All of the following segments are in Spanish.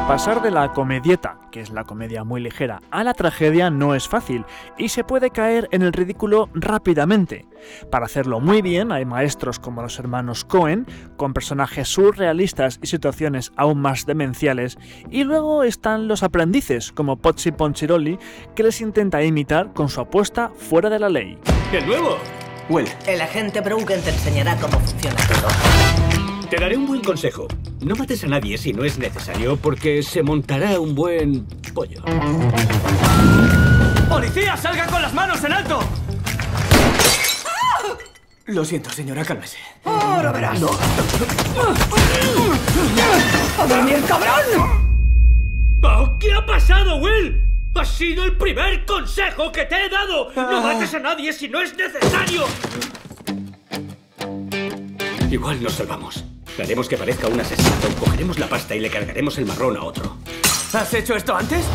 Pasar de la comedieta, que es la comedia muy ligera, a la tragedia no es fácil y se puede caer en el ridículo rápidamente. Para hacerlo muy bien hay maestros como los hermanos Coen, con personajes surrealistas y situaciones aún más demenciales, y luego están los aprendices como Pozzi Ponchiroli, que les intenta imitar con su apuesta fuera de la ley. ¡El nuevo! Will. El agente Bruggen te enseñará cómo funciona todo. Te daré un buen consejo. No mates a nadie si no es necesario, porque se montará un buen pollo. ¡Policía, salga con las manos en alto! Lo siento, señora, cálmese. ¡Ahora verás! No. ¡A dormir, cabrón! Oh, ¿qué ha pasado, Will? ¡Ha sido el primer consejo que te he dado! ¡No mates a nadie si no es necesario! Igual nos salvamos. Haremos que parezca un asesinato, cogeremos la pasta y le cargaremos el marrón a otro. ¿Has hecho esto antes?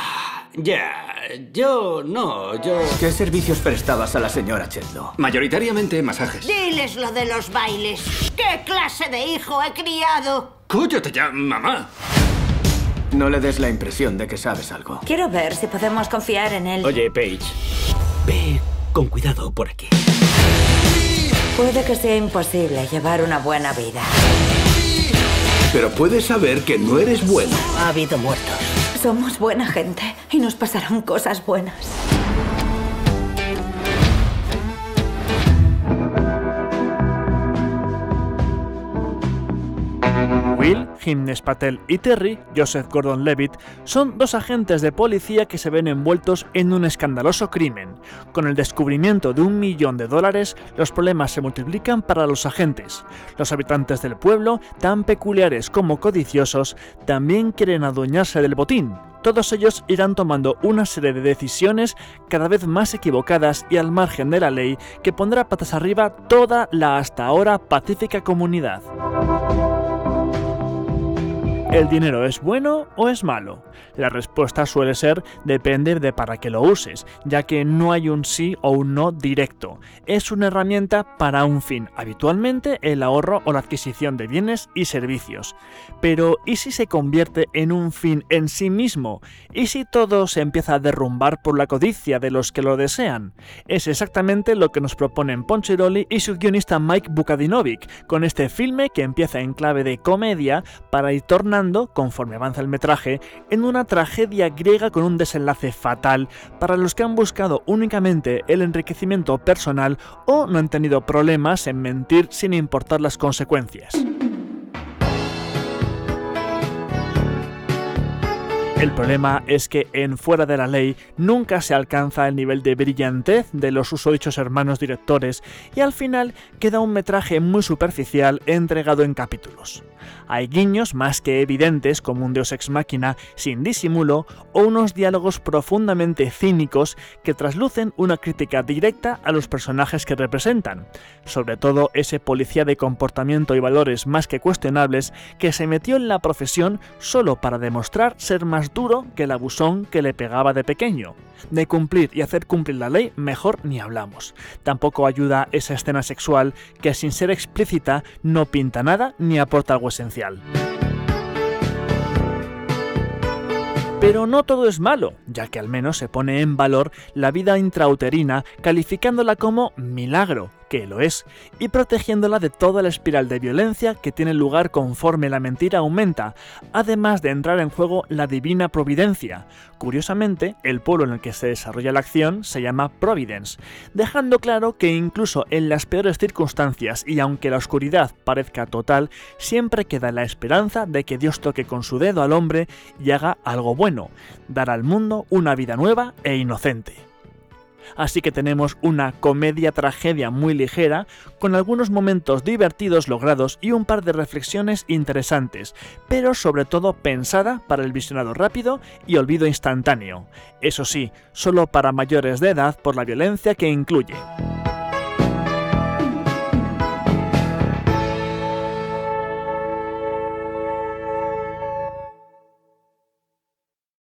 Yo... ¿Qué servicios prestabas a la señora Chetlo? Mayoritariamente masajes. Diles lo de los bailes. ¿Qué clase de hijo he criado? ¡Cállate ya, mamá! No le des la impresión de que sabes algo. Quiero ver si podemos confiar en él. Oye, Paige, ve con cuidado por aquí. Puede que sea imposible llevar una buena vida. Pero puedes saber que no eres bueno. Ha habido muertos. Somos buena gente y nos pasarán cosas buenas. Will, Gimnes Patel y Terry, Joseph Gordon-Levitt, son dos agentes de policía que se ven envueltos en un escandaloso crimen. Con el descubrimiento de $1 millón, los problemas se multiplican para los agentes. Los habitantes del pueblo, tan peculiares como codiciosos, también quieren adueñarse del botín. Todos ellos irán tomando una serie de decisiones cada vez más equivocadas y al margen de la ley que pondrá patas arriba toda la hasta ahora pacífica comunidad. ¿El dinero es bueno o es malo? La respuesta suele ser depende de para qué lo uses, ya que no hay un sí o un no directo. Es una herramienta para un fin, habitualmente el ahorro o la adquisición de bienes y servicios. Pero ¿y si se convierte en un fin en sí mismo? ¿Y si todo se empieza a derrumbar por la codicia de los que lo desean? Es exactamente lo que nos proponen Ponchiroli y su guionista Mike Vukadinovic, con este filme que empieza en clave de comedia para ir tornando, conforme avanza el metraje, en una tragedia griega con un desenlace fatal para los que han buscado únicamente el enriquecimiento personal o no han tenido problemas en mentir sin importar las consecuencias. El problema es que en Fuera de la Ley nunca se alcanza el nivel de brillantez de los susodichos hermanos directores y al final queda un metraje muy superficial entregado en capítulos. Hay guiños más que evidentes como un Deus Ex Machina sin disimulo o unos diálogos profundamente cínicos que traslucen una crítica directa a los personajes que representan, sobre todo ese policía de comportamiento y valores más que cuestionables que se metió en la profesión solo para demostrar ser más duro que el abusón que le pegaba de pequeño. De cumplir y hacer cumplir la ley mejor ni hablamos. Tampoco ayuda esa escena sexual que sin ser explícita no pinta nada ni aporta algo esencial. Pero no todo es malo, ya que al menos se pone en valor la vida intrauterina calificándola como milagro, que lo es, y protegiéndola de toda la espiral de violencia que tiene lugar conforme la mentira aumenta, además de entrar en juego la divina providencia. Curiosamente, el pueblo en el que se desarrolla la acción se llama Providence, dejando claro que incluso en las peores circunstancias y aunque la oscuridad parezca total, siempre queda la esperanza de que Dios toque con su dedo al hombre y haga algo bueno, dar al mundo una vida nueva e inocente. Así que tenemos una comedia-tragedia muy ligera, con algunos momentos divertidos logrados y un par de reflexiones interesantes, pero sobre todo pensada para el visionado rápido y olvido instantáneo. Eso sí, solo para mayores de edad por la violencia que incluye.